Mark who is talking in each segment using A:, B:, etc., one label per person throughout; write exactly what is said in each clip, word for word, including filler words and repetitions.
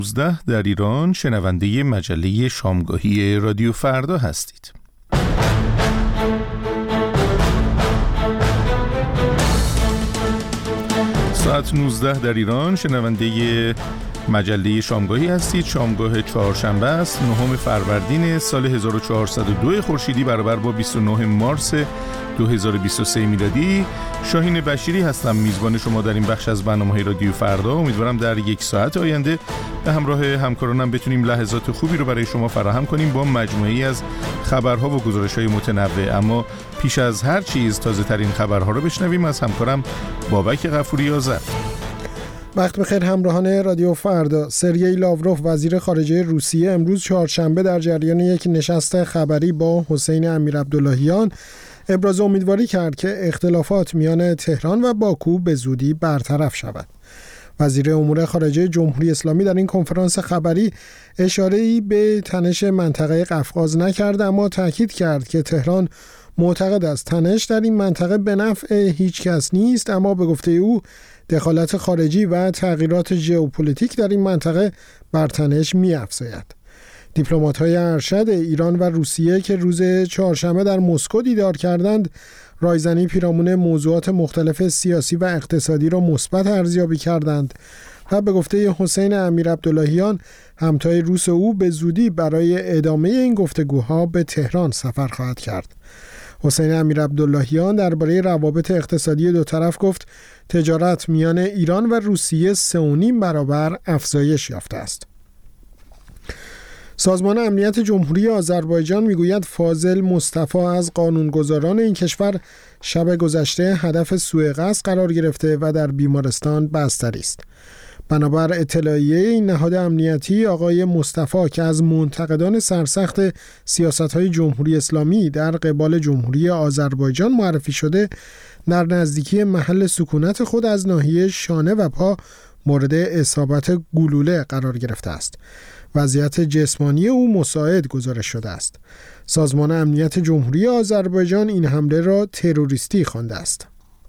A: نوزده در ایران شنونده مجله شامگاهی رادیو فردا هستید. ساعت نوزده در ایران شنونده مجله شامگاهی هستید. شامگاه چهارشنبه است، نهم فروردین سال هزار و چهارصد و دو خورشیدی برابر با بیست و نه مارس دو هزار و بیست و سه میلادی. شاهین بشیری هستم، میزبان شما در این بخش از برنامه رادیو فردا. امیدوارم در یک ساعت آینده به همراه همکارانم بتونیم لحظات خوبی رو برای شما فراهم کنیم با مجموعه‌ای از خبرها و گزارش‌های متنوع. اما پیش از هر چیز تازه ترین خبرها رو بشنویم از همکارم بابک غفوری آذر.
B: وقت بخیر همراهان رادیو فردا. سرگئی لاوروف وزیر خارجه روسیه امروز چهارشنبه در جریان یک نشست خبری با حسین امیرعبداللهیان ابراز امیدواری کرد که اختلافات میان تهران و باکو به زودی برطرف شود. وزیر امور خارجه جمهوری اسلامی در این کنفرانس خبری اشاره‌ای به تنش منطقه قفقاز نکرد، اما تاکید کرد که تهران معتقد است تنش در این منطقه به نفع هیچ کس نیست، اما به گفته او دخالت خارجی و تغییرات ژئوپلیتیک در این منطقه بر تنش می‌افزاید. دیپلمات‌های ارشد ایران و روسیه که روز چهارشنبه در مسکو دیدار کردند، رایزنی پیرامون موضوعات مختلف سیاسی و اقتصادی را مثبت ارزیابی کردند و به گفته حسین امیرعبداللهیان همتای روس او به زودی برای ادامه این گفتگوها به تهران سفر خواهد کرد. حسین امیرعبداللهیان درباره روابط اقتصادی دو طرف گفت تجارت میان ایران و روسیه سه و نیم برابر افزایش یافته است. سازمان امنیت جمهوری آذربایجان میگوید فاضل مصطفی از قانونگذاران این کشور شب گذشته هدف سوءقصد قرار گرفته و در بیمارستان بستری است. بنابر اطلاعیه این نهاد امنیتی، آقای مصطفی که از منتقدان سرسخت سیاست‌های جمهوری اسلامی در قبال جمهوری آذربایجان معرفی شده، در نزدیکی محل سکونت خود از ناحیه شانه و پا مورد اصابت گلوله قرار گرفته است. وضعیت جسمانی او مساعد گزارش شده است. سازمان امنیت جمهوری آذربایجان این حمله را تروریستی خوانده است.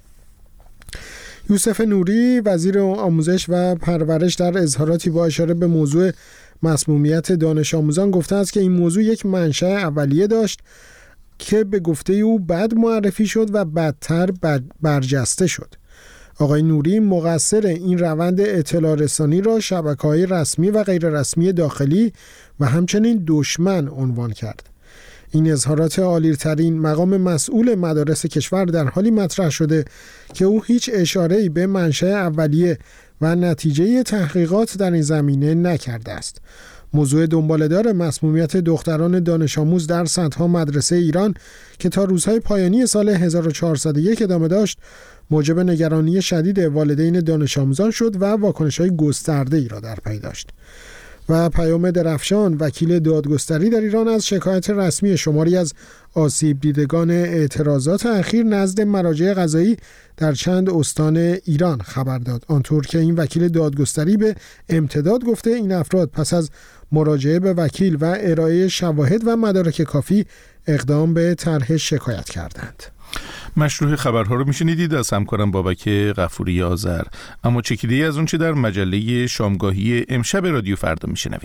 B: یوسف نوری وزیر آموزش و پرورش در اظهاراتی با اشاره به موضوع مسمومیت دانش آموزان گفته است که این موضوع یک منشأ اولیه داشت که به گفته او بد معرفی شد و بدتر بد برجسته شد. آقای نوری مقصر این روند اطلاع رسانی را شبکه‌های رسمی و غیر رسمی داخلی و همچنین دشمن عنوان کرد. این اظهارات عالی‌ترین مقام مسئول مدارس کشور در حالی مطرح شده که او هیچ اشاره‌ای به منشأ اولیه و نتیجه تحقیقات در این زمینه نکرده است. موضوع دنباله‌دار مسمومیت دختران دانش آموز در صدها مدرسه ایران که تا روزهای پایانی سال هزار و چهارصد و یک ادامه داشت، موجب نگرانی شدید والدین دانش آموزان شد و واکنش‌های گسترده‌ای را در پی داشت. و پیام درفشان وکیل دادگستری در ایران از شکایت رسمی شماری از آسیب دیدگان اعتراضات اخیر نزد مراجع قضایی در چند استان ایران خبر داد، آنطور که این وکیل دادگستری به امتداد گفته این افراد پس از مراجعه به وکیل و ارائه شواهد و مدارک کافی اقدام به طرح شکایت کردند.
A: مشروع خبرها رو میشنیدید از همکارم بابک غفوری آذر. اما چکیده‌ای از اون چه در مجله شامگاهی امشب رادیو فردا میشنوید.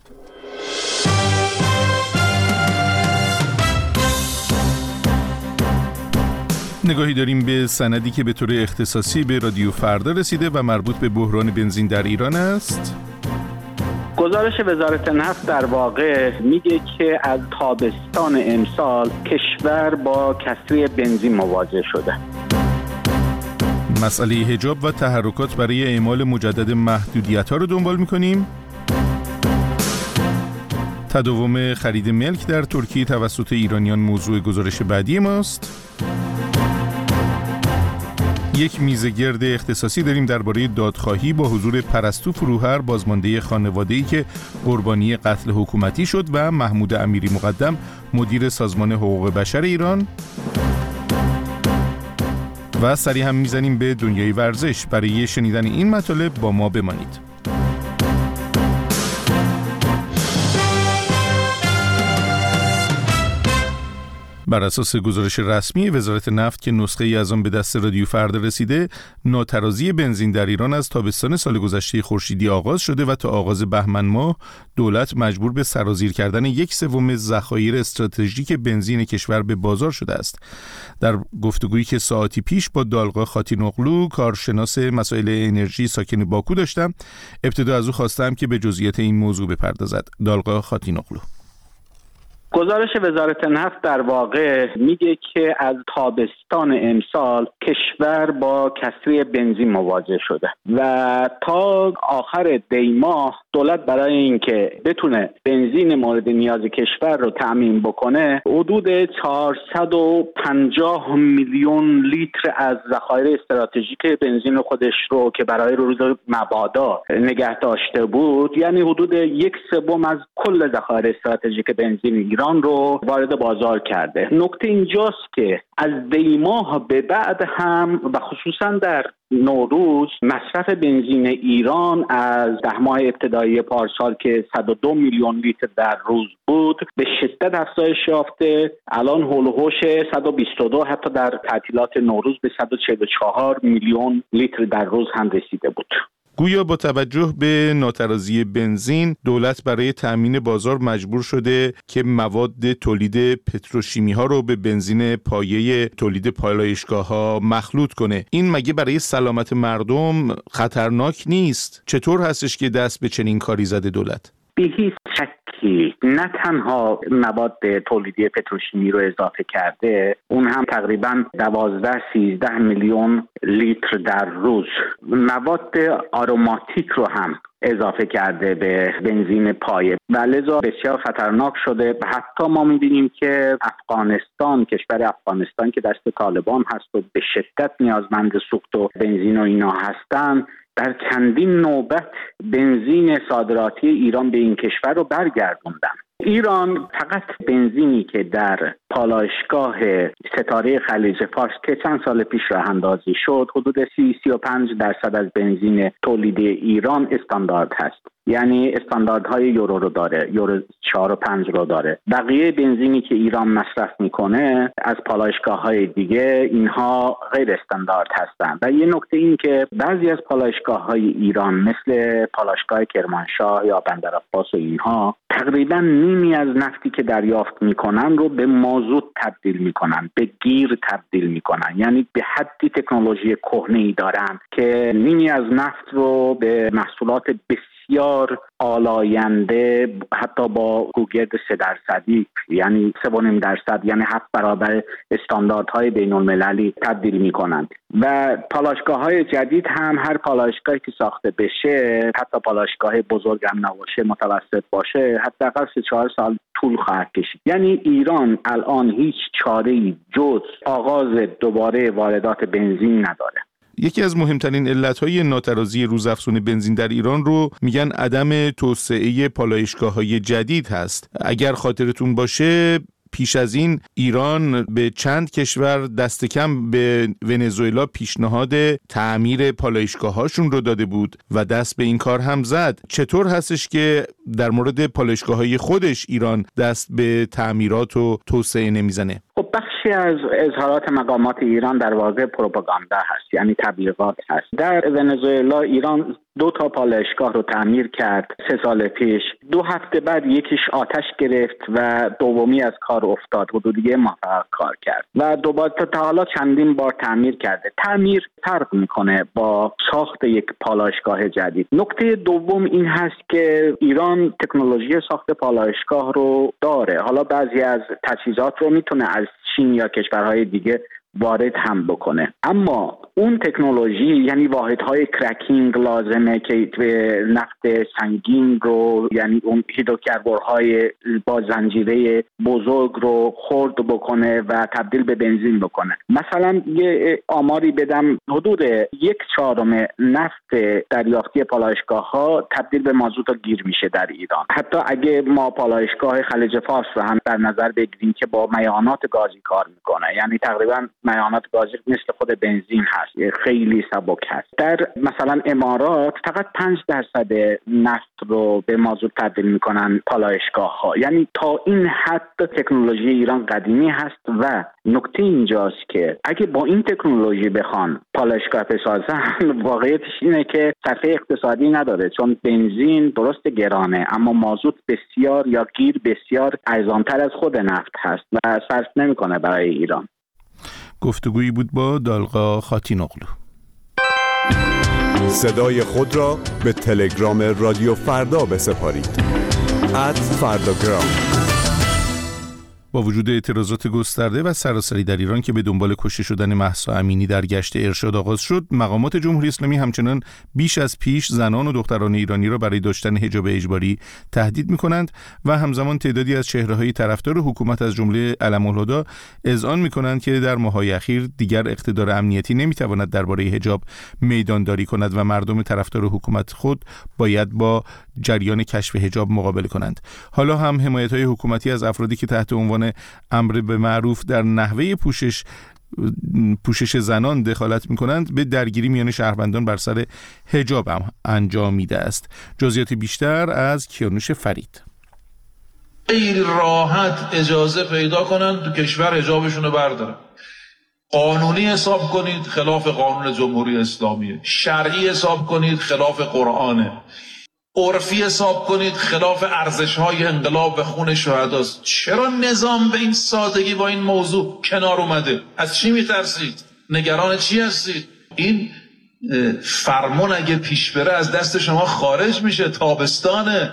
A: نگاهی داریم به سندی که به طور اختصاصی به رادیو فردا رسیده و مربوط به بحران بنزین در ایران است.
C: گزارش وزارت نفت در واقع میگه که از تابستان امسال کشور با کسری بنزین مواجه شده.
A: مسئله حجاب و تحرکات برای اعمال مجدد محدودیت‌ها رو دنبال می‌کنیم. تداوم خرید ملک در ترکیه توسط ایرانیان موضوع گزارش بعدی ماست. یک میزه گرد اختصاصی داریم درباره دادخواهی با حضور پرستو فروهر، بازمانده خانواده‌ای که قربانی قتل حکومتی شد، و محمود امیری مقدم، مدیر سازمان حقوق بشر ایران. و سریع هم میزنیم به دنیای ورزش. برای شنیدن این مطالب با ما بمانید. بر اساس گزارش رسمی وزارت نفت که نسخه ای از آن به دست رادیو فردا رسیده، ناترازی بنزین در ایران از تابستان سال گذشته خورشیدی آغاز شده و تا آغاز بهمن ماه دولت مجبور به سرازیر کردن یک سوم ذخایر استراتژیک بنزین کشور به بازار شده است. در گفتگویی که ساعتی پیش با دالقا خاتینوغلو، کارشناس مسائل انرژی ساکن باکو داشتم، ابتدا از او خواستم که به جزئیات این موضوع بپردازد. دالقا خاتینوغلو:
C: گزارش وزارت نفت در واقع میگه که از تابستان امسال کشور با کسری بنزین مواجه شده و تا آخر دی ماه دولت برای اینکه بتونه بنزین مورد نیاز کشور رو تأمین بکنه حدود چهارصد و پنجاه میلیون لیتر از ذخایر استراتژیک بنزین خودش رو که برای روز مبادا نگه داشته بود، یعنی حدود یک سوم از کل ذخایر استراتژیک بنزین ایران رو وارد بازار کرده. نکته اینجاست که از دی ماه به بعد هم و خصوصا در نوروز مصرف بنزین ایران از ده ماه ابتدایی پارسال که صد و دو میلیون لیتر در روز بود به شدت افزایش یافته. الان هول و هوش صد و بیست و دو، حتی در تعطیلات نوروز به صد و چهل و چهار میلیون لیتر در روز هم رسیده بود.
A: گویا با توجه به ناترازی بنزین، دولت برای تأمین بازار مجبور شده که مواد تولید پتروشیمی ها رو به بنزین پایه تولید پالایشگاه‌ها مخلوط کنه. این مگه برای سلامت مردم خطرناک نیست؟ چطور هستش که دست به چنین کاری زده دولت؟
C: به هیچ شکی نه تنها مواد تولیدی پتروشیمی رو اضافه کرده، اون هم تقریباً دوازده سیزده میلیون لیتر در روز. مواد آروماتیک رو هم اضافه کرده به بنزین پایه و لذا بسیار خطرناک شده. حتی ما می‌بینیم که افغانستان، کشور افغانستان که دست طالبان هست و به شدت نیازمند سوخت و بنزین و اینا هستن، در چندین نوبت بنزین صادراتی ایران به این کشور رو برگردوندن. ایران فقط بنزینی که در پالایشگاه ستاره خلیج فارس که چند سال پیش راه اندازی شد حدود سی تا سی و پنج درصد از بنزین تولیدی ایران استاندارد هست، یعنی استانداردهای یورو رو داره، یورو چهار و پنج رو داره. بقیه بنزینی که ایران مصرف میکنه از پالایشگاه‌های دیگه اینها غیر استاندارد هستند. و یه نکته این که بعضی از پالایشگاه‌های ایران مثل پالایشگاه کرمانشاه یا بندرعباس و اینها تقریبا نیمی از نفتی که دریافت میکنن رو به مازوت تبدیل میکنن، به گیر تبدیل میکنن، یعنی به حدی تکنولوژی کهنه‌ای دارن که نیمی از نفت رو به محصولات بسیار آلاینده حتی با گوگرد سه درصدی، یعنی سه و نیم درصد، یعنی هفت برابر استانداردهای بین المللی تبدیل میکنن. و پالایشگاه‌های جدید هم هر پالایشگاهی که ساخته بشه، حتی پالایشگاه بزرگ هم نباشه، متوسط باشه، حداقل سه چهار سال طول خواهد کشید. یعنی ایران الان هیچ چاره‌ای جز آغاز دوباره واردات بنزین نداره.
A: یکی از مهمترین علتهای ناترازی روزافزون بنزین در ایران رو میگن عدم توسعه پالایشگاه‌های جدید هست. اگر خاطرتون باشه پیش از این ایران به چند کشور دست کم به ونزوئلا پیشنهاد تعمیر پالایشگاه‌هاشون رو داده بود و دست به این کار هم زد. چطور هستش که در مورد پالایشگاه‌های خودش ایران دست به تعمیرات و توسعه نمیزنه؟
C: خب بخشی از اظهارات مقامات ایران در واقع پروپاگاندا هست، یعنی تبلیغات هست. در ونزوئلا ایران دو تا پالایشگاه رو تعمیر کرد سه سال پیش. دو هفته بعد یکیش آتش گرفت و دومی از کار افتاد. حدود یه ماه فقط کار کرد و دوباره تا حالا چندین بار تعمیر کرده. تعمیر فرق میکنه با ساخت یک پالایشگاه جدید. نکته دوم این هست که ایران تکنولوژی ساخت پالایشگاه رو داره. حالا بعضی از تجهیزات رو میتونه از چین یا کشورهای دیگه وارد هم بکنه، اما اون تکنولوژی یعنی واحدهای کرکینگ لازمه که به نفت سنگین رو، یعنی اون هیدروکربن‌های با زنجیره بزرگ رو خرد بکنه و تبدیل به بنزین بکنه. مثلا یه آماری بدم، حدود یک چهارم نفت دریافتی پالایشگاه ها تبدیل به مازوت و گیر میشه در ایران. حتی اگه ما پالایشگاه خلیج فارس رو هم در نظر بگیریم که با میانات گازی کار میکنه، یعنی تقریبا مایعات گازی مثل خود بنزین هست، خیلی سبک هست. در مثلا امارات فقط پنج درصد نفت رو به مازوت تبدیل میکنن پالایشگاه ها. یعنی تا این حد تکنولوژی ایران قدیمی هست و نکته اینجاست که اگه با این تکنولوژی بخوان پالایشگاه بسازن، واقعیتش اینه که صرفه اقتصادی نداره، چون بنزین درست گرانه اما مازوت بسیار یا گیر بسیار ارزانتر از خود نفت هست و صرف نمیکنه برای ایران.
A: گفتگویی بود با دالقا خاتینوغلو.
D: صدای خود را به تلگرام رادیو فردا بسپارید. ات فرداگرام.
A: با وجود اعتراضات گسترده و سراسری در ایران که به دنبال کشته شدن مهسا امینی در گشت ارشاد آغاز شد، مقامات جمهوری اسلامی همچنان بیش از پیش زنان و دختران ایرانی را برای داشتن حجاب اجباری تهدید می‌کنند و همزمان تعدادی از چهره‌های طرفدار حکومت از جمله علم‌الهدی اذعان می‌کنند که در ماه‌های اخیر دیگر اقتدار امنیتی نمی‌تواند درباره حجاب میدانداری کند و مردم طرفدار حکومت خود باید با جریان کشف حجاب مقابله کنند. حالا هم حمایت‌های حکومتی از افرادی که تحت عنوان امر به معروف در نحوه پوشش پوشش زنان دخالت می‌کنند به درگیری میان شهروندان بر سر حجاب هم انجام میده است. جزئیات بیشتر از کیانوش فرید.
E: خیلی راحت اجازه پیدا کنن تو کشور حجابشون رو بردارن. قانونی حساب کنید خلاف قانون جمهوری اسلامیه، شرعی حساب کنید خلاف قرآنه، عرفی حساب کنید خلاف ارزش‌های انقلاب و خون شهداست. چرا نظام به این سادگی با این موضوع کنار اومده؟ از چی میترسید؟ نگران چی هستید؟ این فرمان اگه پیش بره از دست شما خارج میشه. تابستانه،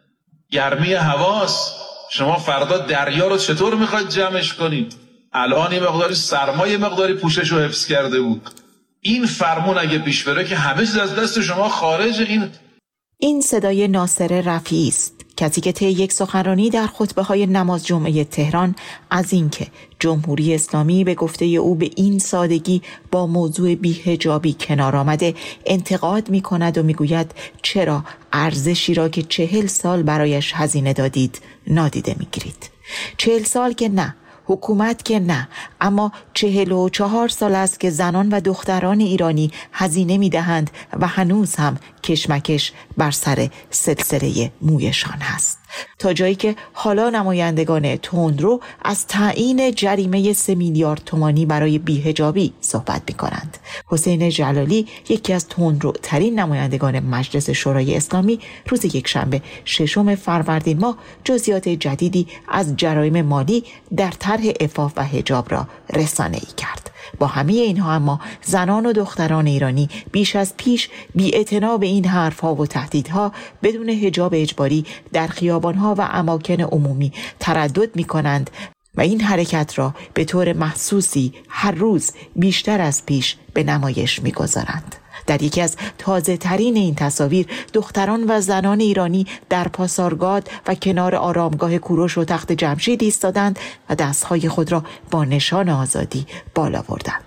E: گرمی هواست، شما فردا دریا رو چطور میخواید جمعش کنید؟ الان یه مقداری سرما یه مقداری پوشش رو حفظ کرده بود. این فرمان اگه پیش بره که همه چیز از دست شما خارج. این
F: این صدای ناصر رفیعی است، کسی که طی یک سخنرانی در خطبه‌های نماز جمعه تهران از اینکه جمهوری اسلامی به گفته او به این سادگی با موضوع بی‌حجابی کنار آمده انتقاد می‌کند و می‌گوید چرا ارزشی را که چهل سال برایش هزینه دادید نادیده می‌گیرید. چهل سال که نه، حکومت که نه، اما چهل و چهار سال است که زنان و دختران ایرانی هزینه می دهند و هنوز هم کشمکش بر سر سلسله مویشان هست، تا جایی که حالا نمایندگان تندرو از تعیین جریمه سه میلیارد تومانی برای بی‌حجابی صحبت می کنند. حسین جلالی، یکی از تندروترین نمایندگان مجلس شورای اسلامی، روز یکشنبه ششم فروردین ماه جزئیات جدیدی از جرایم مالی در طرح عفاف و حجاب را رسانه‌ای کرد. با همه اینها اما زنان و دختران ایرانی بیش از پیش بی‌اعتنا به این حرفها و تهدیدها بدون حجاب اجباری در خیابانها و اماکن عمومی تردد می‌کنند و این حرکت را به طور محسوسی هر روز بیشتر از پیش به نمایش می‌گذارند. در یکی از تازه ترین این تصاویر دختران و زنان ایرانی در پاسارگاد و کنار آرامگاه کوروش و تخت جمشید ایستادند و دستهای خود را با نشان آزادی بالا بردند.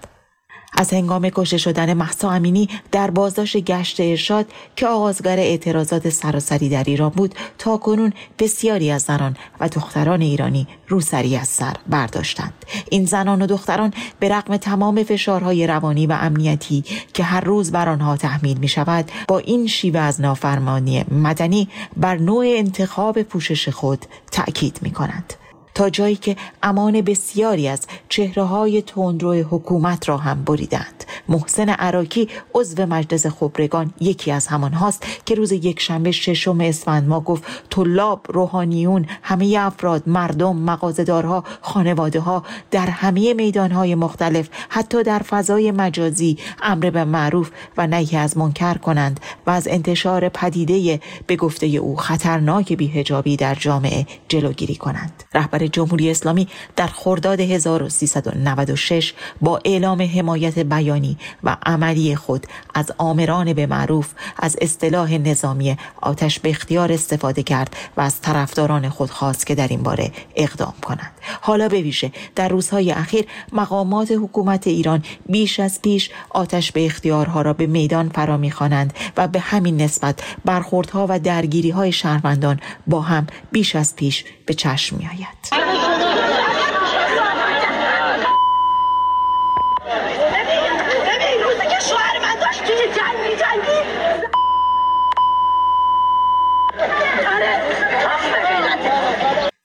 F: از هنگام کشته شدن مهسا امینی در بازداشت گشت ارشاد که آغازگر اعتراضات سراسری در ایران بود، تا کنون بسیاری از زنان و دختران ایرانی روسری از سر برداشتند. این زنان و دختران به رغم تمام فشارهای روانی و امنیتی که هر روز بر آنها تحمیل می شود، با این شیوه از نافرمانی مدنی بر نوع انتخاب پوشش خود تأکید می کنند، تا جایی که امان بسیاری از چهره‌های تندرو حکومت را هم بریدند. محسن عراقی، عضو مجلس خبرگان، یکی از همان هاست که روز یکشنبه ششم اسفند ما گفت طلاب، روحانیون، همه افراد، مردم، مغازه‌دارها، خانواده‌ها در همه میدان‌های مختلف، حتی در فضای مجازی، امر به معروف و نهی از منکر کنند و از انتشار پدیده به گفته او خطرناک بی‌حجابی در جامعه جلوگیری کنند. رهبر جمهوری اسلامی در خرداد هزار و سیصد و نود و شش با اعلام حمایت بیانی و عملی خود از آمران به معروف از اصطلاح نظامی آتش به اختیار استفاده کرد و از طرفداران خود خواست که در این باره اقدام کنند. حالا به ویژه در روزهای اخیر مقامات حکومت ایران بیش از پیش آتش به اختیارها را به میدان فرا می‌خوانند و به همین نسبت برخوردها و درگیری‌های شهروندان با هم بیش از پیش به چشم می‌آید.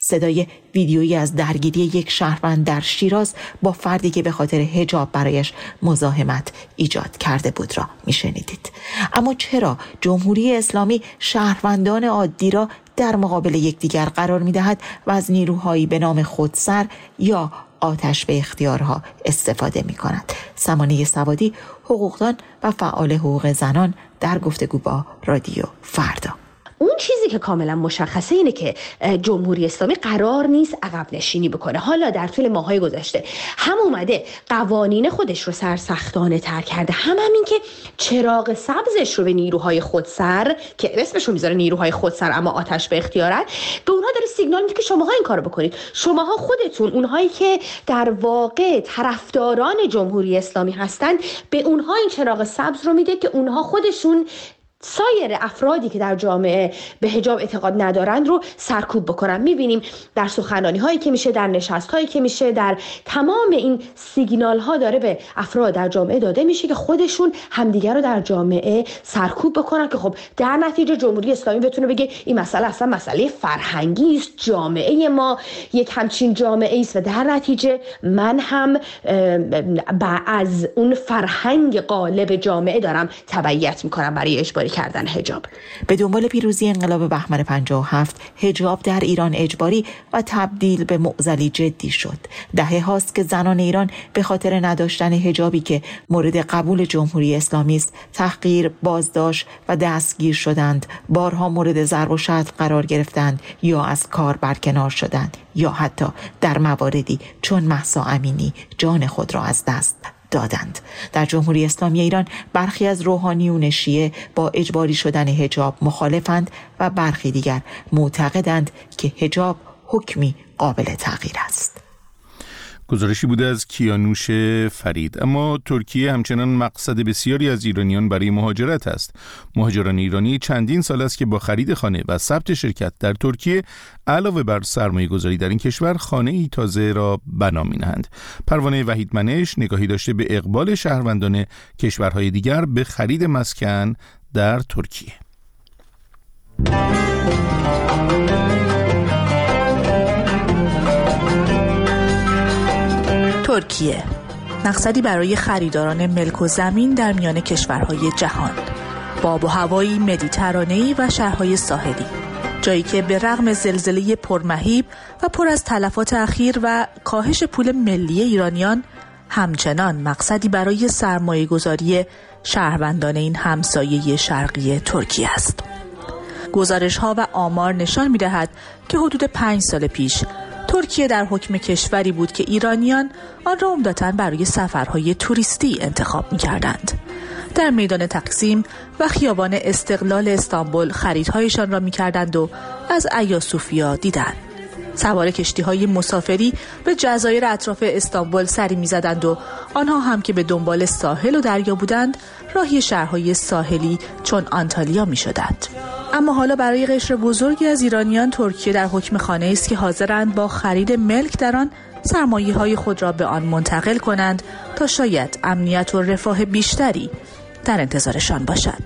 F: صدای ویدیویی از درگیری یک شهروند در شیراز با فردی که به خاطر حجاب برایش مزاحمت ایجاد کرده بود را میشنیدید. اما چرا جمهوری اسلامی شهروندان عادی را در مقابل یکدیگر قرار می‌دهد و از نیروهایی به نام خودسر یا آتش به اختیارها استفاده می‌کند؟ سمانه سوادی، حقوقدان و فعال حقوق زنان، در گفتگو با رادیو فردا.
G: اون چیزی که کاملا مشخصه اینه که جمهوری اسلامی قرار نیست عقب نشینی بکنه. حالا در طول ماهای گذشته هم اومده قوانین خودش رو سرسختانه تر کرده، هم همین که چراغ سبزش رو به نیروهای خودسر که اسمش رو میذاره نیروهای خودسر اما آتش به اختیارن، به اونها داره سیگنال میده که شماها این کارو بکنید. شماها خودتون، اونهایی که در واقع طرفداران جمهوری اسلامی هستن، به اونها این چراغ سبز رو میده که اونها خودشون سایر افرادی که در جامعه به حجاب اعتقاد ندارند رو سرکوب بکنن. میبینیم در سخنرانی هایی که میشه، در نشست هایی که میشه، در تمام این سیگنال ها داره به افراد در جامعه داده میشه که خودشون همدیگر رو در جامعه سرکوب بکنن که خب در نتیجه جمهوری اسلامی بتونه بگه این مسئله اصلا مسئله فرهنگی است، جامعه ما یک همچین جامعه است و در نتیجه من هم از اون فرهنگ غالب جامعه دارم تبعیت میکنم برای اجباری کردن حجاب.
F: به دنبال پیروزی انقلاب بهمن پنجاه و هفت حجاب در ایران اجباری و تبدیل به معضلی جدی شد. دهه هاست که زنان ایران به خاطر نداشتن حجابی که مورد قبول جمهوری اسلامی است تحقیر، بازداشت و دستگیر شدند، بارها مورد ضرب و شتم قرار گرفتند یا از کار برکنار شدند یا حتی در مواردی چون مهسا امینی جان خود را از دست دادند. در جمهوری اسلامی ایران برخی از روحانیون شیعه با اجباری شدن حجاب مخالفند و برخی دیگر معتقدند که حجاب حکمی قابل تغییر است.
A: گزارشی بوده از کیانوش فرید. اما ترکیه همچنان مقصد بسیاری از ایرانیان برای مهاجرت است. مهاجران ایرانی چندین سال است که با خرید خانه و ثبت شرکت در ترکیه علاوه بر سرمایه گذاری در این کشور خانه ای تازه را بنا می‌نهند. پروانه وحید منش نگاهی داشته به اقبال شهروندان کشورهای دیگر به خرید مسکن در ترکیه.
H: ترکیه، مقصدی برای خریداران ملک و زمین در میان کشورهای جهان، با آب و هوایی مدیترانه‌ای و شهرهای ساحلی، جایی که به رغم زلزله پرمهیب و پر از تلفات اخیر و کاهش پول ملی ایرانیان همچنان مقصدی برای سرمایه گذاری شهروندان این همسایه شرقی ترکیه است. گزارش ها و آمار نشان می دهد که حدود پنج سال پیش ترکیه در حکم کشوری بود که ایرانیان آن را عمدتاً برای سفرهای توریستی انتخاب می کردند. در میدان تقسیم و خیابان استقلال استانبول خریدهایشان را می کردند و از ایاسوفیا دیدن. سوار کشتی‌های مسافری به جزایر اطراف استانبول سری می‌زدند و آنها هم که به دنبال ساحل و دریا بودند راهی شهرهای ساحلی چون آنتالیا می‌شدند. اما حالا برای قشر بزرگی از ایرانیان ترکیه در حکم خانه‌ای است که حاضرند با خرید ملک در آن سرمایه‌های خود را به آن منتقل کنند تا شاید امنیت و رفاه بیشتری در انتظارشان باشد.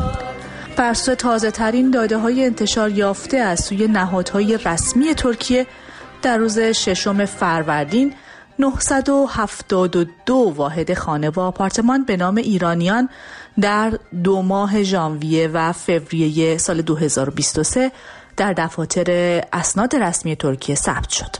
H: بر اساس تازه‌ترین داده‌های انتشار یافته از سوی نهادهای رسمی ترکیه در روز ششم فروردین نهصد و هفتاد و دو واحد خانه و آپارتمان به نام ایرانیان در دو ماه ژانویه و فوریه سال دو هزار و بیست و سه در دفاتر اسناد رسمی ترکیه ثبت شد.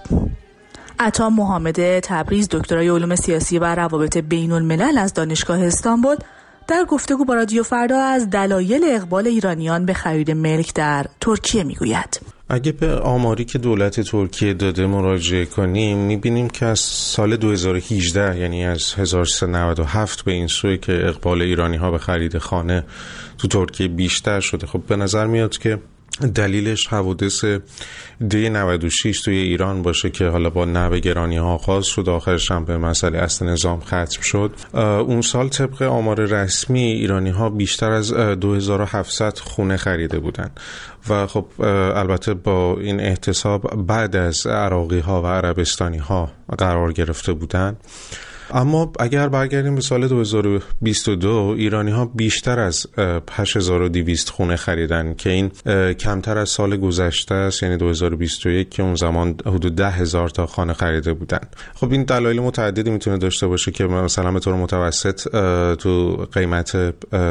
H: عطا محمد تبریز، دکترای علوم سیاسی و روابط بین الملل از دانشگاه استانبول، در گفتگو با رادیو فردا از دلایل اقبال ایرانیان به خرید ملک در ترکیه میگوید.
I: اگه به آماری که دولت ترکیه داده مراجعه کنیم میبینیم که از سال دو هزار و هجده یعنی از هزار و سیصد و نود و هفت به این سوی که اقبال ایرانی ها به خرید خانه تو ترکیه بیشتر شده. خب به نظر میاد که دلیلش حوادث دی نود و شش توی ایران باشه که حالا با نوع گرانی ها آغاز شد، آخرش هم به مسئله اصل نظام ختم شد. اون سال طبق آمار رسمی ایرانی ها بیشتر از دو هزار و هفتصد خونه خریده بودن و خب البته با این احتساب بعد از عراقی ها و عربستانی ها قرار گرفته بودن. اما اگر برگردیم به سال دو هزار و بیست و دو، ایرانی ها بیشتر از هشت هزار و دویست خونه خریدن که این کمتر از سال گذشته است، یعنی دو هزار و بیست و یک که اون زمان حدود ده هزار تا خانه خریده بودن. خب این دلایل متعددی میتونه داشته باشه که مثلا به طور متوسط تو قیمت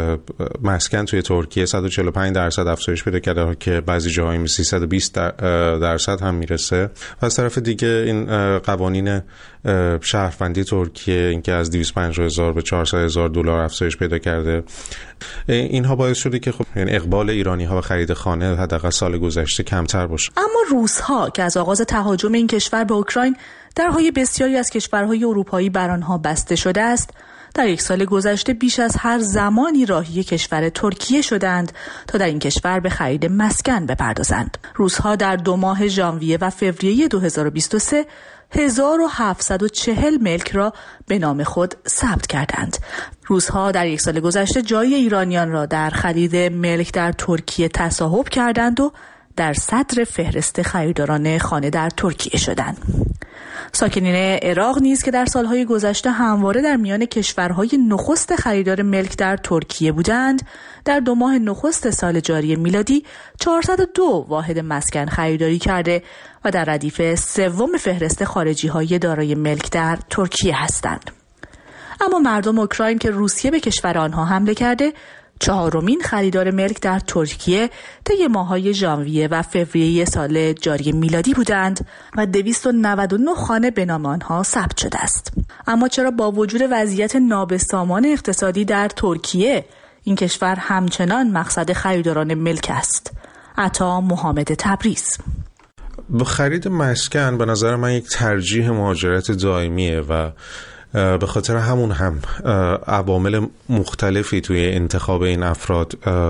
I: مسکن توی ترکیه صد و چهل و پنج درصد افزایش پیدا کرده که بعضی جاهای سیصد و بیست درصد هم میرسه. و از طرف دیگه این قوانین شهروندی ترکیه اینکه از دویست و پنجاه هزار به چهارصد هزار دلار افزایش پیدا کرده، اینها باعث شده که خب یعنی اقبال ایرانی ها به خرید خانه حداقل سال گذشته کمتر باشه.
H: اما روس ها که از آغاز تهاجم این کشور به اوکراین درهای بسیاری از کشورهای اروپایی بر آنها بسته شده است، در یک سال گذشته بیش از هر زمانی راهی کشور ترکیه شدند تا در این کشور به خرید مسکن بپردازند. روس‌ها در دو ماه ژانویه و فوریه دو هزار و بیست و سه هزار و هفتصد و چهل ملک را به نام خود ثبت کردند. روس‌ها در یک سال گذشته جای ایرانیان را در خرید ملک در ترکیه تصاحب کردند و در صدر فهرست خریداران خانه در ترکیه شدند. ساکنین عراق نیز که در سالهای گذشته همواره در میان کشورهای نخست خریدار ملک در ترکیه بودند، در دو ماه نخست سال جاری میلادی چهارصد و دو واحد مسکن خریداری کرده و در ردیف سوم فهرست خارجی‌های دارای ملک در ترکیه هستند. اما مردم اوکراین که روسیه به کشور آنها حمله کرده، چهارمین خریدار ملک در ترکیه طی ماه‌های ژانویه و فوریه سال جاری میلادی بودند و دویست و نود و نه خانه به نام آنها ثبت شده است. اما چرا با وجود وضعیت نابسامان اقتصادی در ترکیه این کشور همچنان مقصد خریداران ملک است؟ عطا محمد تبریز:
I: با خرید مسکن به نظر من یک ترجیح مهاجرت دائمیه و به خاطر همون هم عوامل مختلفی توی انتخاب این افراد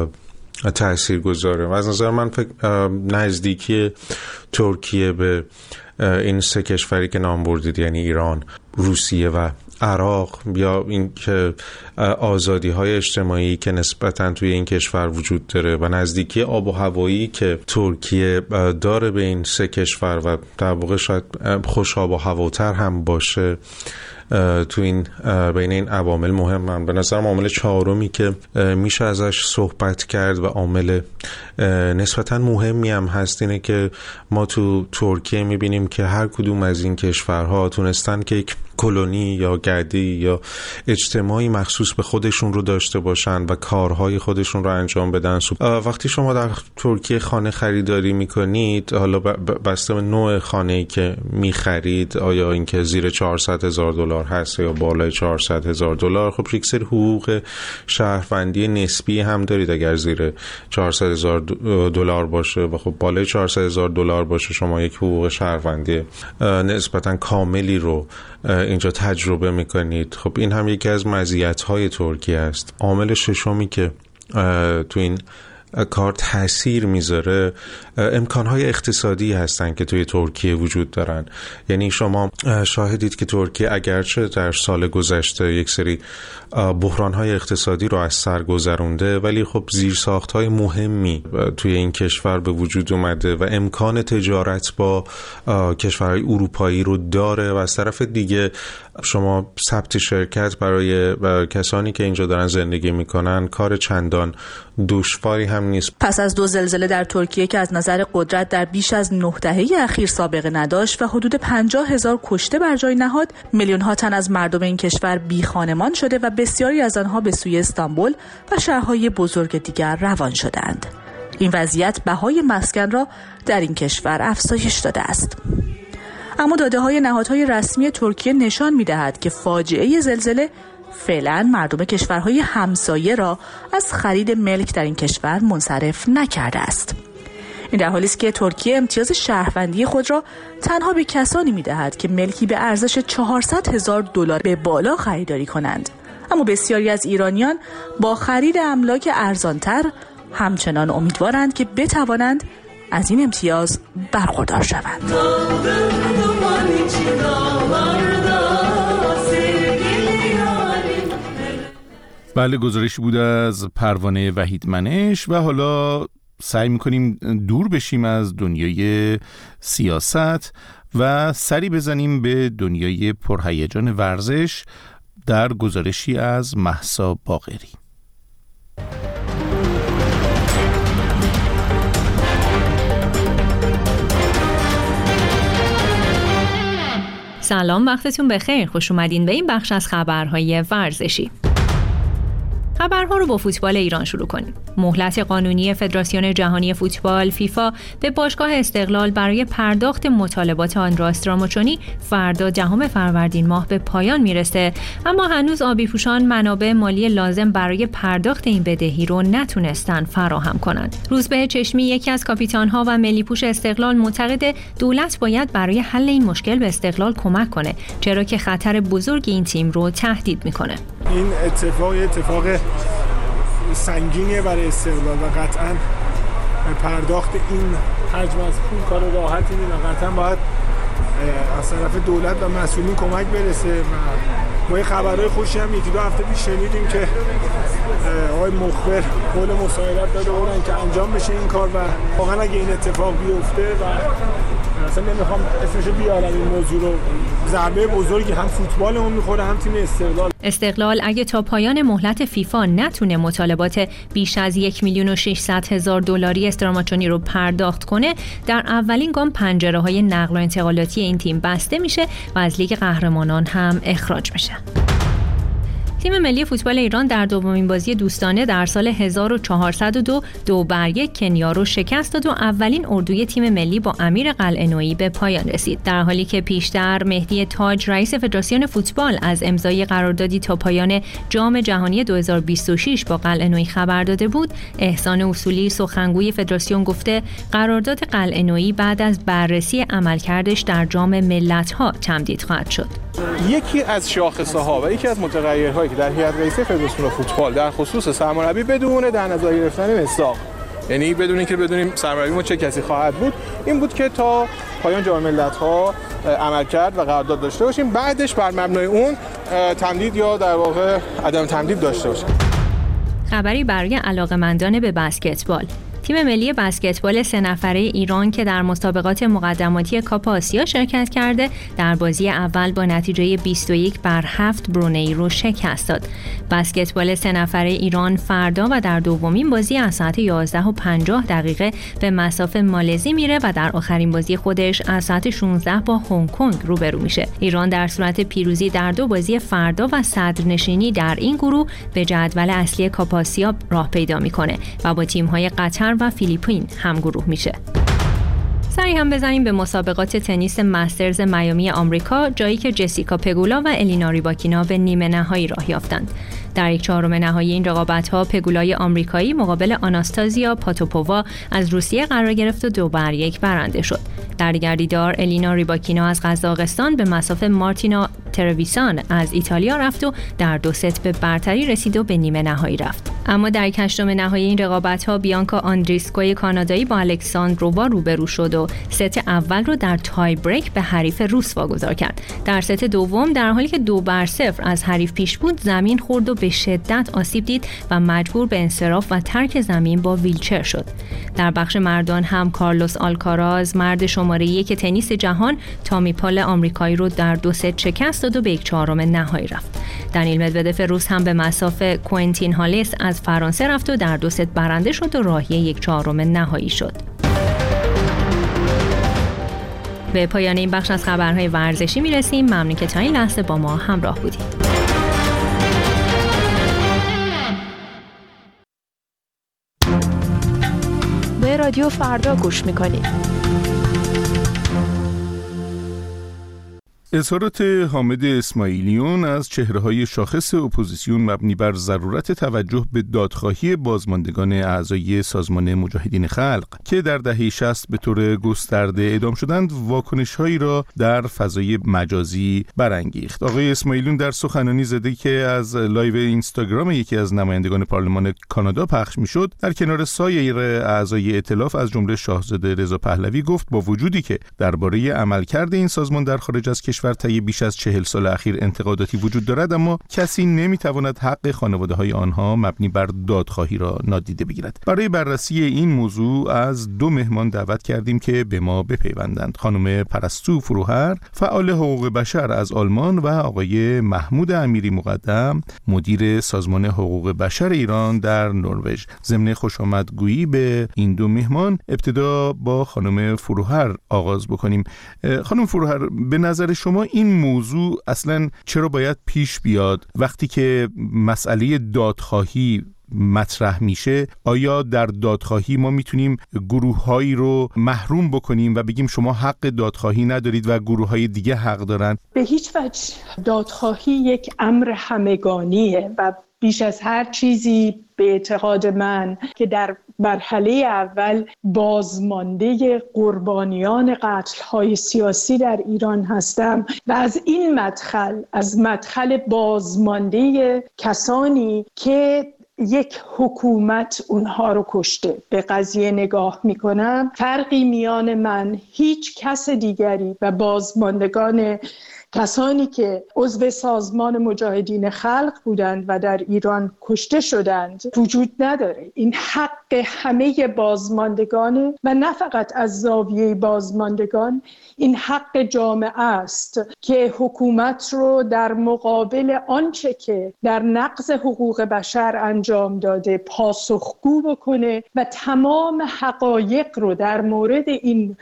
I: تأثیر گذاره و از نظر من فکر نزدیکی ترکیه به این سه کشوری که نام بردید، یعنی ایران، روسیه و عراق، یا این که آزادی های اجتماعی که نسبتاً توی این کشور وجود داره و نزدیکی آب و هوایی که ترکیه داره به این سه کشور و در واقع شاید خوش آب و هواتر هم باشه، تو این بین این عوامل مهمن. به نظر عامل چهارمی که میشه ازش صحبت کرد و عامل نسبتاً مهمی هم هست اینه که ما تو ترکیه میبینیم که هر کدوم از این کشورها تونستن که یک کلونی یا گردی یا اجتماعی مخصوص به خودشون رو داشته باشن و کارهای خودشون رو انجام بدن. وقتی شما در ترکیه خانه خریداری میکنید، حالا بسته به نوع خانه‌ای که میخرید، آیا اینکه زیر چهارصد هزار دلار هست یا بالای چهارصد هزار دلار، خب یک سری حقوق شهروندی نسبی هم دارید اگر زیر چهارصد هزار دلار باشه و خب بالای چهارصد هزار دلار باشه، شما یک حقوق شهروندی نسبتاً کاملی رو اینجا تجربه میکنید. خب این هم یکی از مزیت‌های ترکیه است. عامل ششمی که تو این کار تأثیر میذاره امکانهای اقتصادی هستن که توی ترکیه وجود دارن. یعنی شما شاهدید که ترکیه اگرچه در سال گذشته یک سری بحرانهای اقتصادی رو از سر گذرونده، ولی خب زیرساختهای مهمی توی این کشور به وجود اومده و امکان تجارت با کشورهای اروپایی رو داره و از طرف دیگه شما ثبت شرکت برای کسانی که اینجا دارن زندگی میکنن کار چندان دشواری هم نیست.
H: پس از دو زلزله در ترکیه که از نظر قدرت در بیش از نه دهه اخیر سابقه نداشت و حدود پنجاه هزار کشته بر جای نهاد، میلیون ها تن از مردم این کشور بی خانمان شده و بسیاری از آنها به سوی استانبول و شهرهای بزرگ دیگر روان شدند. این وضعیت بهای مسکن را در این کشور افزایش داده است. اما داده‌های نهادهای رسمی ترکیه نشان می‌دهد که فاجعه زلزله فعلا مردم کشورهای همسایه را از خرید ملک در این کشور منصرف نکرده است. این در حالی است که ترکیه امتیاز شهروندی خود را تنها به کسانی می‌دهد که ملکی به ارزش چهارصد هزار دلار به بالا خریداری کنند. اما بسیاری از ایرانیان با خرید املاک ارزانتر همچنان امیدوارند که بتوانند از این امتیاز برخوردار شوند.
A: بله، گزارشی بود از پروانه وحید منش. و حالا سعی میکنیم دور بشیم از دنیای سیاست و سری بزنیم به دنیای پرهیجان ورزش در گزارشی از مهسا باقری.
J: سلام، وقتتون بخیر. خوش اومدین به این بخش از خبرهای ورزشی. خبرها رو با فوتبال ایران شروع کنیم. مهلت قانونی فدراسیون جهانی فوتبال فیفا به باشگاه استقلال برای پرداخت مطالبات آندراس راموچونی فردا دهم فروردین ماه به پایان میرسه، اما هنوز آبی‌پوشان منابع مالی لازم برای پرداخت این بدهی رو نتونستن فراهم کنند. روزبه چشمی، یکی از کاپیتان‌ها و ملی‌پوش استقلال، معتقد دولت باید برای حل این مشکل به استقلال کمک کنه، چرا که خطر بزرگ این تیم رو تهدید میکنه.
K: این اتفاق اتفاق سنگینیه برای استقلال و قطعاً پرداخت این حجم از پول کار راحتی نیست و قطعاً باید از طرف دولت و مسئولین کمک برسه. و ما یه خبرهای خوشی هم یکی دو هفته پیش شنیدیم که آقای مخبر قول مساعدت داده بودن که انجام بشه این کار و واقعاً اگه این اتفاق بیفته و اصلا نمیخوام اسمشو بیارم، این موضوع رو ضربه بزرگی هم فوتبالمون میخوره هم تیم استقلال.
J: استقلال اگه تا پایان مهلت فیفا نتونه مطالبات بیش از یک میلیون و ششصد هزار دلاری استراماچونی رو پرداخت کنه، در اولین گام پنجره‌های نقل و انتقالاتی این تیم بسته میشه و از لیگ قهرمانان هم اخراج میشه. تیم ملی فوتبال ایران در دومین بازی دوستانه در سال هزار و چهارصد و دو دو بر یک کنیا رو شکست داد و اولین اردوی تیم ملی با امیر قلعه‌نویی به پایان رسید. در حالی که پیشتر مهدی تاج رئیس فدراسیون فوتبال از امضای قراردادی تا پایان جام جهانی دو هزار و بیست و شش با قلعه‌نویی خبر داده بود، احسان اصولی سخنگوی فدراسیون گفته قرارداد قلعه‌نویی بعد از بررسی عملکردش در جام ملت‌ها تمدید خواهد شد.
K: یکی از شاخصه‌ها و یکی از متغیرهایی که در هیئت رئیسه فدراسیون فوتبال در خصوص سرمربی بدون در نظر گرفتن مصداق، یعنی بدون اینکه بدونیم سرمربی ما چه کسی خواهد بود، این بود که تا پایان جام ملت‌ها عمل کرد و قرارداد داشته باشیم، بعدش بر مبنای اون تمدید یا در واقع عدم تمدید داشته باشیم.
J: خبری برای علاقه‌مندان به بسکتبال. تیم ملی بسکتبال سه نفره ایران که در مسابقات مقدماتی کاپ آسیا شرکت کرده، در بازی اول با نتیجه بیست و یک بر هفت برونئی رو شکست داد. بسکتبال سه نفره ایران فردا و در دومین بازی از ساعت یازده و پنجاه دقیقه به مصاف مالزی میره و در آخرین بازی خودش از ساعت شانزده با هنگ کنگ روبرو میشه. ایران در صورت پیروزی در دو بازی فردا و صدرنشینی در این گروه به جدول اصلی کاپ آسیا راه پیدا میکنه و با تیم‌های قطر و فیلیپین هم گروه میشه. سری هم بزنیم به مسابقات تنیس مسترز میامی آمریکا، جایی که جسیکا پگولا و الینا ریباکینا به نیمه نهایی راه یافتند. در یک چهارم نهایی این رقابت‌ها پگولای آمریکایی مقابل آناستازیا پاتوپووا از روسیه قرار گرفت و دو بر یک برنده شد. در دیگر دیدار الینا ریباکینا از قزاقستان به مصاف مارتینا ترویسان از ایتالیا رفت و در دو ست به برتری رسید و به نیمه نهایی رفت. اما در یک هشتم نهایی این رقابت‌ها بیانکا آندریسکوی کانادایی با الکساندرووا روبرو شد و ست اول رو در تای بریک به حریف روس واگذار کرد. در ست دوم در حالی که دو بر صفر از حریف پیش بود، زمین خورد و به شدت آسیب دید و مجبور به انصراف و ترک زمین با ویلچر شد. در بخش مردان هم کارلوس آلکاراز، مرد شماره یک تنیس جهان، تامی پال آمریکایی رو در دو ست شکست داد و به یک چهارم نهایی رفت. دنیل مدودف روس هم به مصاف کوئنتین هالیس از فرانسه رفت و در دو ست برنده شد و راهی یک چهارم نهایی شد. به پایان این بخش از خبرهای ورزشی میرسیم. ممنون که تا این لحظه با ما همراه بودید.
H: به رادیو فردا گوش میکنید.
A: اظهارات حامد اسماعیلیون از چهره‌های شاخص اپوزیسیون مبنی بر ضرورت توجه به دادخواهی بازماندگان اعضای سازمان مجاهدین خلق که در دهه شصت به طور گسترده اعدام شدند، واکنش‌هایی را در فضای مجازی برانگیخت. آقای اسماعیلیون در سخنرانی زده که از لایو اینستاگرام یکی از نمایندگان پارلمان کانادا پخش می‌شد، در کنار سایر اعضای ائتلاف از جمله شاهزاده رضا پهلوی گفت با وجودی که درباره عملکرد این سازمان در خارج از کشور کشور طی بیش از چهل سال اخیر انتقاداتی وجود دارد، اما کسی نمیتواند حق خانواده‌های آنها مبنی بر دادخواهی را نادیده بگیرد. برای بررسی این موضوع از دو مهمان دعوت کردیم که به ما بپیوندند. خانم پرستو فروهر، فعال حقوق بشر از آلمان، و آقای محمود امیری مقدم، مدیر سازمان حقوق بشر ایران در نروژ. ضمن خوشامدگویی به این دو مهمان، ابتدا با خانم فروهر آغاز بکنیم. خانم فروهر، به نظر شما این موضوع اصلا چرا باید پیش بیاد؟ وقتی که مسئله دادخواهی مطرح میشه، آیا در دادخواهی ما میتونیم گروه‌هایی رو محروم بکنیم و بگیم شما حق دادخواهی ندارید و گروه‌های دیگه حق دارن؟
L: به هیچ وجه دادخواهی یک امر همگانیه و بیش از هر چیزی به اعتقاد من که در مرحله اول بازمانده قربانیان قتل‌های سیاسی در ایران هستم و از این مدخل، از مدخل بازمانده کسانی که یک حکومت اونها رو کشته، به قضیه نگاه میکنم. فرقی میان من، هیچ کس دیگری و بازماندگان کسانی که عضو سازمان مجاهدین خلق بودند و در ایران کشته شدند وجود نداره. این حق همه بازماندگانه و نه فقط از زاویه بازماندگان، این حق جامعه است که حکومت رو در مقابل آنچه که در نقض حقوق بشر انجام داده پاسخگو بکنه و تمام حقایق رو در مورد این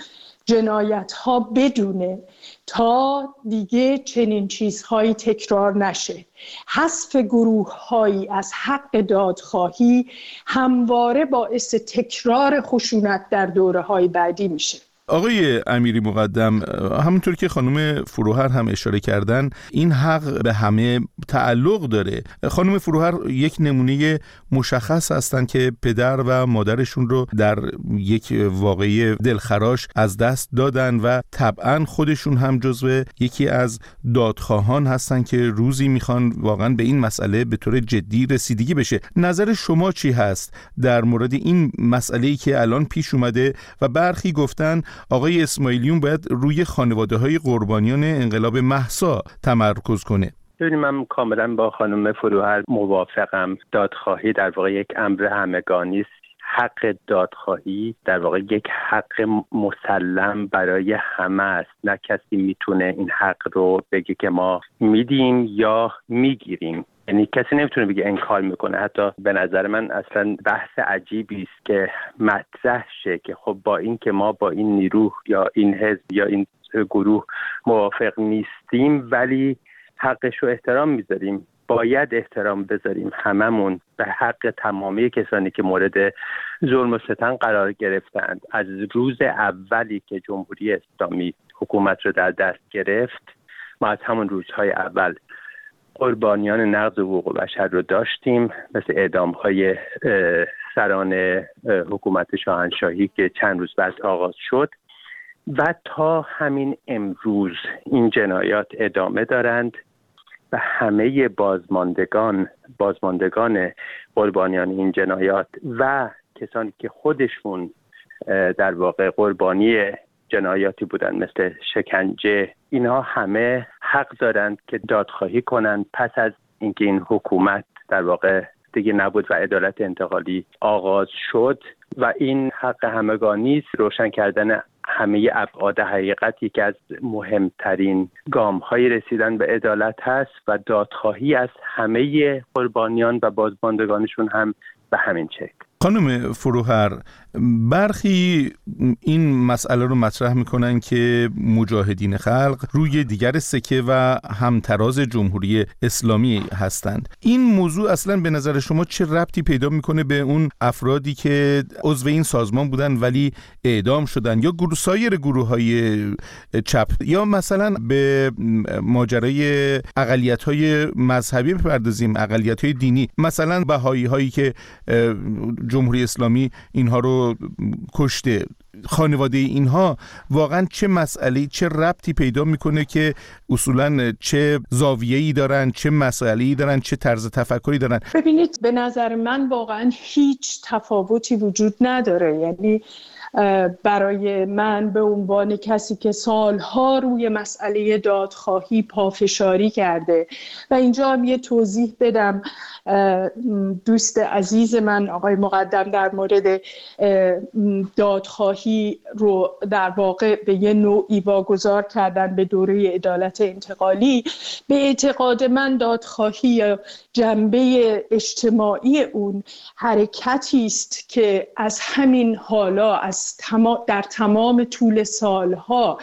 L: جنایت ها بدونه تا دیگه چنین چیزهایی تکرار نشه. حذف گروه هایی از حق دادخواهی همواره باعث تکرار خشونت در دوره های بعدی میشه.
A: آقای امیری مقدم، همونطور که خانم فروهر هم اشاره کردن، این حق به همه تعلق داره. خانم فروهر یک نمونه مشخص هستن که پدر و مادرشون رو در یک واقعه دلخراش از دست دادن و طبعا خودشون هم جزو یکی از دادخواهان هستن که روزی میخوان واقعا به این مسئله به طور جدی رسیدگی بشه. نظر شما چی هست در مورد این مسئله‌ای که الان پیش اومده و برخی گفتن آقای اسماعیلیون باید روی خانواده‌های قربانیان انقلاب مهسا تمرکز کنه؟
M: ببینید، من کاملا با خانم فروهر موافقم. دادخواهی در واقع یک امر همگانی است. حق دادخواهی در واقع یک حق مسلم برای همه است. نه کسی میتونه این حق رو بگه که ما میدیم یا میگیریم. یعنی کسی نمیتونه بگه انکار میکنه. حتی به نظر من اصلا بحث عجیبی است که مطرح شه که خب با این که ما با این نیروه یا این حزب یا این گروه موافق نیستیم ولی حقش رو احترام میذاریم. باید احترام بذاریم هممون به حق تمامی کسانی که مورد ظلم و ستم قرار گرفتند. از روز اولی که جمهوری اسلامی حکومت رو در دست گرفت، ما از همون روزهای اول قربانیان نقض حقوق بشر رو داشتیم، مثل اعدام‌های سران حکومت شاهنشاهی که چند روز بعد آغاز شد و تا همین امروز این جنایات ادامه دارند و همه بازماندگان بازماندگان قربانیان این جنایات و کسانی که خودشون در واقع قربانی جنایاتی بودن مثل شکنجه، اینها همه حق دارند که دادخواهی کنند پس از اینکه این حکومت در واقع دیگه نبود و عدالت انتقالی آغاز شد. و این حق همگانی است. روشن کردن همه ابعاد حقیقتی که از مهمترین گام‌های رسیدن به عدالت هست و دادخواهی از همه قربانیان و بازماندگانشون هم به همین شکل.
A: خانم فروهر، برخی این مسئله رو مطرح میکنن که مجاهدین خلق روی دیگر سکه و همتراز جمهوری اسلامی هستند. این موضوع اصلا به نظر شما چه ربطی پیدا میکنه به اون افرادی که عضو این سازمان بودن ولی اعدام شدن، یا گروه سایر گروه‌های چپ، یا مثلا به ماجرای اقلیت‌های مذهبی بپردازیم، اقلیت‌های دینی، مثلا بهائی‌هایی که جمهوری اسلامی اینها رو کشته؟ خانواده اینها واقعا چه مسئله، چه ربطی پیدا میکنه که اصولا چه زاویه‌ای دارن، چه مسئله‌ای دارن، چه طرز تفکری دارن؟
L: ببینید، به نظر من واقعا هیچ تفاوتی وجود نداره. یعنی برای من به عنوان کسی که سالها روی مسئله دادخواهی پافشاری کرده. و اینجا هم یه توضیح بدم، دوست عزیز من آقای مقدم در مورد دادخواهی رو در واقع به یه نوعی واگذار کردن به دوره عدالت انتقالی. به اعتقاد من دادخواهی یا جنبه اجتماعی اون حرکتی است که از همین حالا از تمام در تمام طول سالها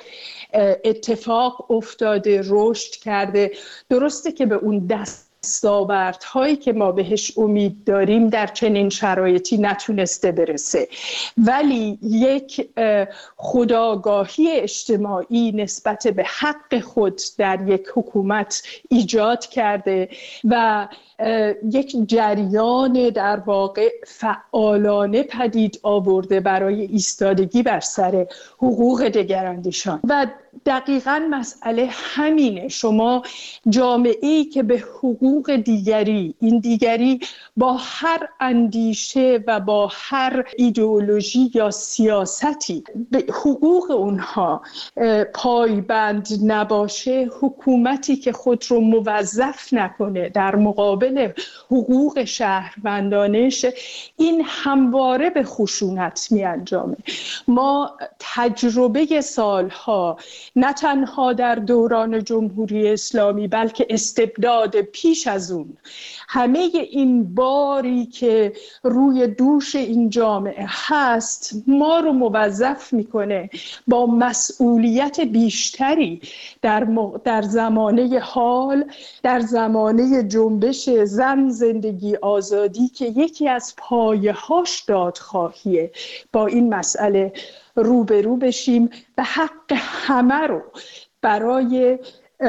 L: اتفاق افتاده، رشد کرده. درسته که به اون دست دستاوردهایی که ما بهش امید داریم در چنین شرایطی نتونسته برسه، ولی یک خودآگاهی اجتماعی نسبت به حق خود در یک حکومت ایجاد کرده و یک جریان در واقع فعالانه پدید آورده برای ایستادگی بر سر حقوق دگراندیشان. و دقیقاً مسئله همینه. شما جامعه‌ای که به حقوق دیگری، این دیگری با هر اندیشه و با هر ایدئولوژی یا سیاستی به حقوق اونها پایبند نباشه، حکومتی که خود رو موظف نکنه در مقابل حقوق شهروندانش، این همواره به خشونت می انجامه. ما تجربه سالها نه تنها در دوران جمهوری اسلامی بلکه استبداد پیش از اون، همه این باری که روی دوش این جامعه هست ما رو موظف میکنه با مسئولیت بیشتری در, م... در زمانه حال، در زمانه جنبش زن زندگی آزادی که یکی از پایه‌هاش دادخواهیه، با این مسئله روبرو بشیم و حق همه رو برای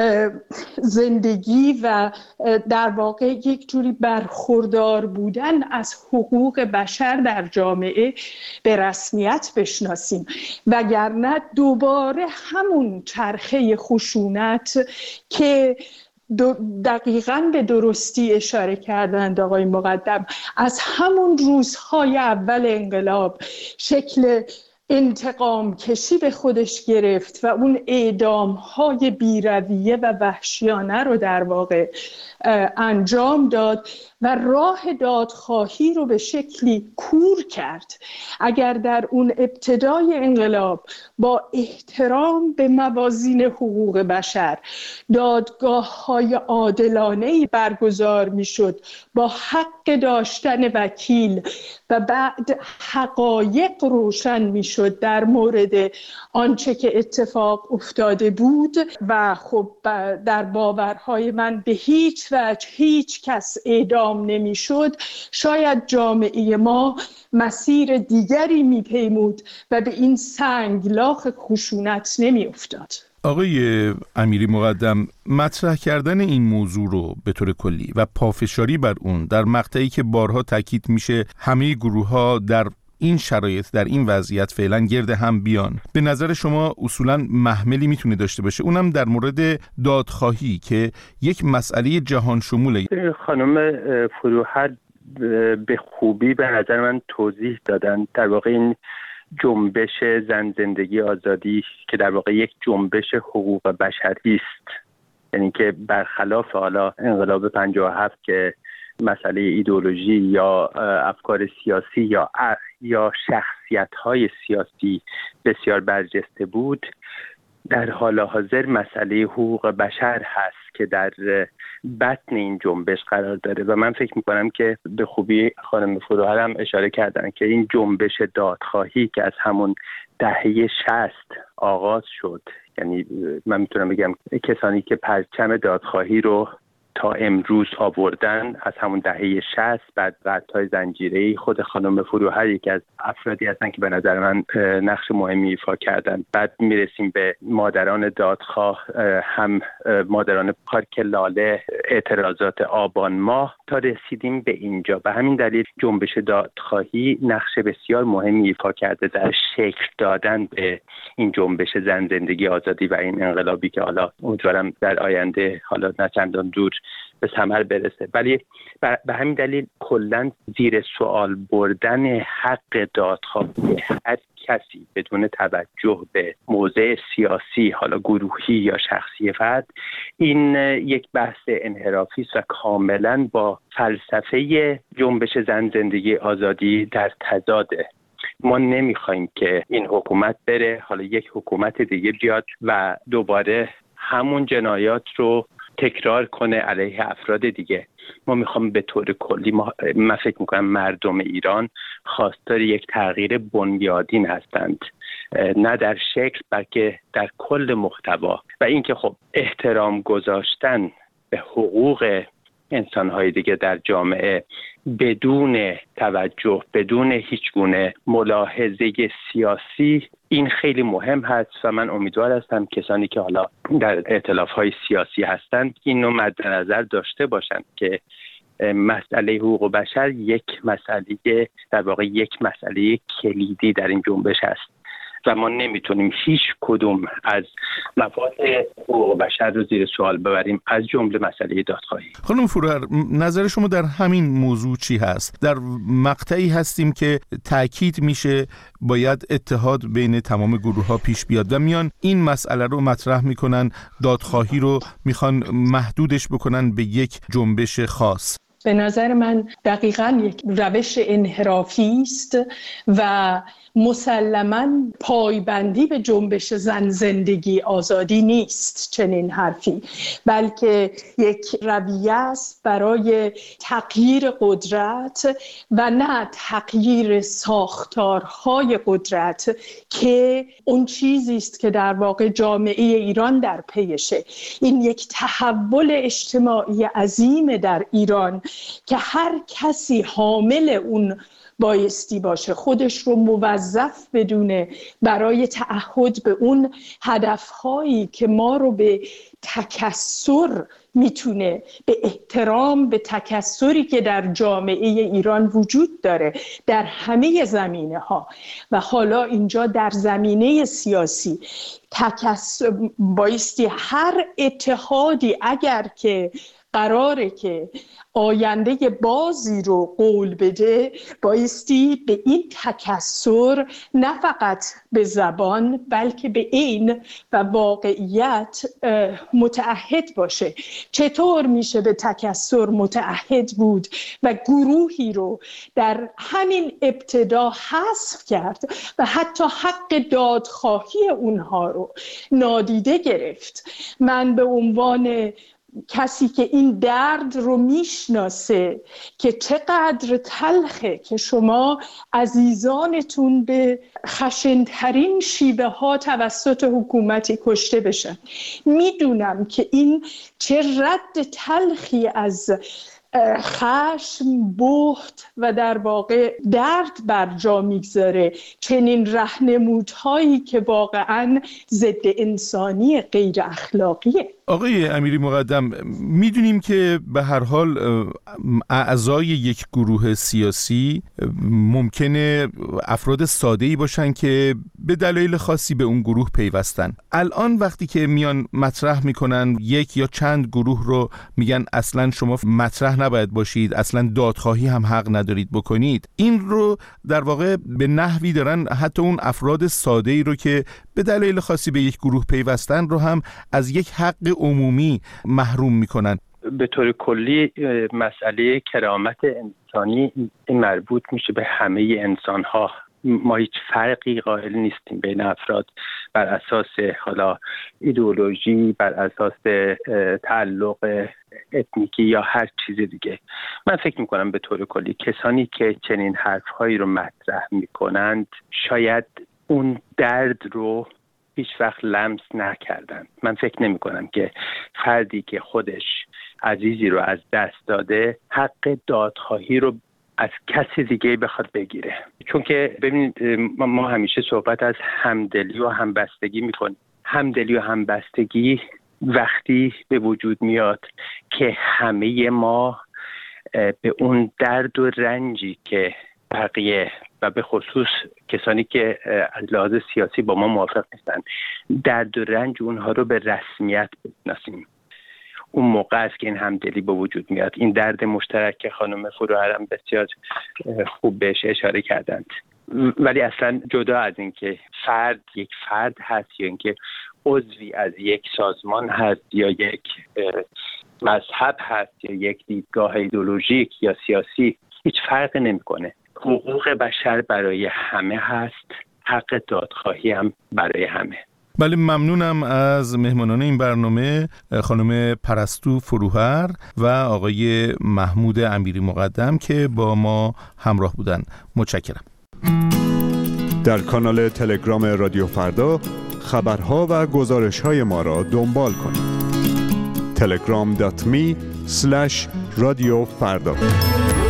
L: زندگی و در واقع یک جوری برخوردار بودن از حقوق بشر در جامعه به رسمیت بشناسیم، وگرنه دوباره همون چرخه خشونت که دقیقاً به درستی اشاره کردند آقای مقدم، از همون روزهای اول انقلاب شکل انتقام کشی به خودش گرفت و اون اعدام‌های بی‌رویه و وحشیانه رو در واقع انجام داد و راه دادخواهی رو به شکلی کور کرد. اگر در اون ابتدای انقلاب با احترام به موازین حقوق بشر دادگاه‌های عادلانه‌ای برگزار می‌شد با حق داشتن وکیل و بعد حقایق روشن می‌شد در مورد آنچه که اتفاق افتاده بود و خب در باورهای من به هیچ وجه هیچ کس اعدام نمی‌شد، شاید جامعه ما مسیر دیگری می‌پیمود و به این سنگلاخ خشونت نمی‌افتاد.
A: آقای امیری مقدم، مطرح کردن این موضوع رو به طور کلی و پافشاری بر اون در مقطعی که بارها تاکید میشه همه گروه‌ها در این شرایط، در این وضعیت فعلا گرد هم بیان، به نظر شما اصولا محملی میتونه داشته باشه، اونم در مورد دادخواهی که یک مسئله جهان شموله؟
M: خانم فروهر به خوبی به نظر من توضیح دادن. در واقع این جنبش زن زندگی آزادی که در واقع یک جنبش حقوق بشری است، یعنی که برخلاف حالا انقلاب پنجاه و هفت که مسئله ایدئولوژی یا افکار سیاسی یا یا شخصیت‌های سیاسی بسیار برجسته بود، در حال حاضر مسئله حقوق بشر هست که در بطن این جنبش قرار داره و من فکر میکنم که به خوبی خانم فروهر هم اشاره کردن که این جنبش دادخواهی که از همون دهه شصت آغاز شد، یعنی من میتونم بگم کسانی که پرچم دادخواهی رو تا امروز آوردن از همون دهه شصت، بعد قطع‌های زنجیره‌ای، خود خانم فروهر یکی از افرادی هستن که به نظر من نقش مهمی ایفا کردن. بعد میرسیم به مادران دادخواه، هم مادران پارک لاله، اعتراضات آبان ماه تا رسیدیم به اینجا. به همین دلیل جنبش دادخواهی نقش بسیار مهمی ایفا کرده در شکل دادن به این جنبش زن زندگی آزادی و این انقلابی که حالا امیدوارم در آینده حالا نه چندان دور به ثمر برسه. ولی به همین دلیل کلاً زیر سوال بردن حق دادخواهی هر کسی بدون توجه به موضع سیاسی، حالا گروهی یا شخصی فرد، این یک بحث انحرافی است و کاملا با فلسفه جنبش زن زندگی آزادی در تضاده. ما نمیخوایم که این حکومت بره، حالا یک حکومت دیگه بیاد و دوباره همون جنایات رو تکرار کنه علیه افراد دیگه. ما میخوام به طور کلی، ما من فکر میکنم مردم ایران خواستار یک تغییر بنیادین هستند، نه در شکل بلکه در کل محتوا، و اینکه خب احترام گذاشتن به حقوق انسان‌های دیگه در جامعه بدون توجه، بدون هیچ گونه ملاحظه سیاسی، این خیلی مهم هست و من امیدوار هستم کسانی که حالا در ائتلاف‌های سیاسی هستند اینو مد نظر داشته باشند که مسئله حقوق بشر یک مسئله، در واقع یک مسئله کلیدی در این جنبش است و ما نمیتونیم هیچ کدوم از مفاد حقوق بشر رو زیر سوال ببریم، از جمله مسئله دادخواهی.
A: خانم فروهر، نظر شما در همین موضوع چی هست؟ در مقطعی هستیم که تأکید میشه باید اتحاد بین تمام گروه ها پیش بیاد و میان این مسئله رو مطرح میکنن، دادخواهی رو میخوان محدودش بکنن به یک جنبش خاص.
L: به نظر من دقیقاً یک روش انحرافی است و مسلماً پایبندی به جنبش زن زندگی آزادی نیست چنین حرفی، بلکه یک رویه است برای تغییر قدرت و نه تغییر ساختارهای قدرت که اون چیزی است که در واقع جامعه ایران در پیشه. این یک تحول اجتماعی عظیم در ایران که هر کسی حامل اون بایستی باشه، خودش رو موظف بدونه برای تعهد به اون هدفهایی که ما رو به تکثر میتونه، به احترام به تکثری که در جامعه ایران وجود داره در همه زمینه ها و حالا اینجا در زمینه سیاسی تکثر بایستی هر اتحادی اگر که قراره که آینده بازی رو قول بده بایستی به این تکثر نه فقط به زبان بلکه به عین و واقعیت متعهد باشه. چطور میشه به تکثر متعهد بود و گروهی رو در همین ابتدا حذف کرد و حتی حق دادخواهی اونها رو نادیده گرفت؟ من به عنوان کسی که این درد رو میشناسه که چقدر تلخه که شما عزیزانتون به خشنترین شیوه ها توسط حکومتی کشته بشن، میدونم که این چه رد تلخی از خشم، بهت و در واقع درد بر جا میگذاره چنین رهنمودهایی که واقعا ضد انسانی، غیر اخلاقیه.
A: آقای امیری مقدم، میدونیم که به هر حال اعضای یک گروه سیاسی ممکنه افراد ساده‌ای باشن که به دلایل خاصی به اون گروه پیوستن. الان وقتی که میان مطرح میکنن یک یا چند گروه رو میگن اصلا شما مطرح نباید باشید، اصلا دادخواهی هم حق ندارید بکنید، این رو در واقع به نحوی دارن حتی اون افراد ساده‌ای رو که به دلایل خاصی به یک گروه پیوستن رو هم از یک حق عمومی محروم میکنن.
M: به طور کلی مسئله کرامت انسانی این مربوط میشه به همه انسان‌ها. ما هیچ فرقی قائل نیستیم بین افراد بر اساس حالا ایدئولوژی، بر اساس تعلق اتنیکی یا هر چیز دیگه. من فکر میکنم به طور کلی کسانی که چنین حرفهایی رو مطرح میکنند شاید اون درد رو هیچ وقت لمس نکردن. من فکر نمی کنم که فردی که خودش عزیزی رو از دست داده حق دادخواهی رو از کسی دیگه بخواد بگیره. چون که ببینید ما همیشه صحبت از همدلی و همبستگی میکنیم. همدلی و همبستگی وقتی به وجود میاد که همه ما به اون درد و رنجی که بقیه و به خصوص کسانی که از لحاظ سیاسی با ما موافق نیستن، درد و رنج اونها رو به رسمیت بشناسیم. اون موقع است که این همدلی به وجود میاد. این درد مشترک که خانم فروهرم بسیار خوب بهش اشاره کردند. ولی اصلا جدا از این که فرد یک فرد هست یا اینکه عضوی از یک سازمان هست یا یک مذهب هست یا یک دیدگاه ایدئولوژیک یا سیاسی، هیچ فرق نمیکنه. حقوق بشر برای همه هست، حق دادخواهی هم برای همه.
A: بله، ممنونم از مهمانان این برنامه، خانم پرستو فروهر و آقای محمود امیری مقدم که با ما همراه بودن. متشکرم.
D: در کانال تلگرام رادیو فردا خبرها و گزارش‌های ما را دنبال کنید. تلگرام دات می اسلش رادیو فردا.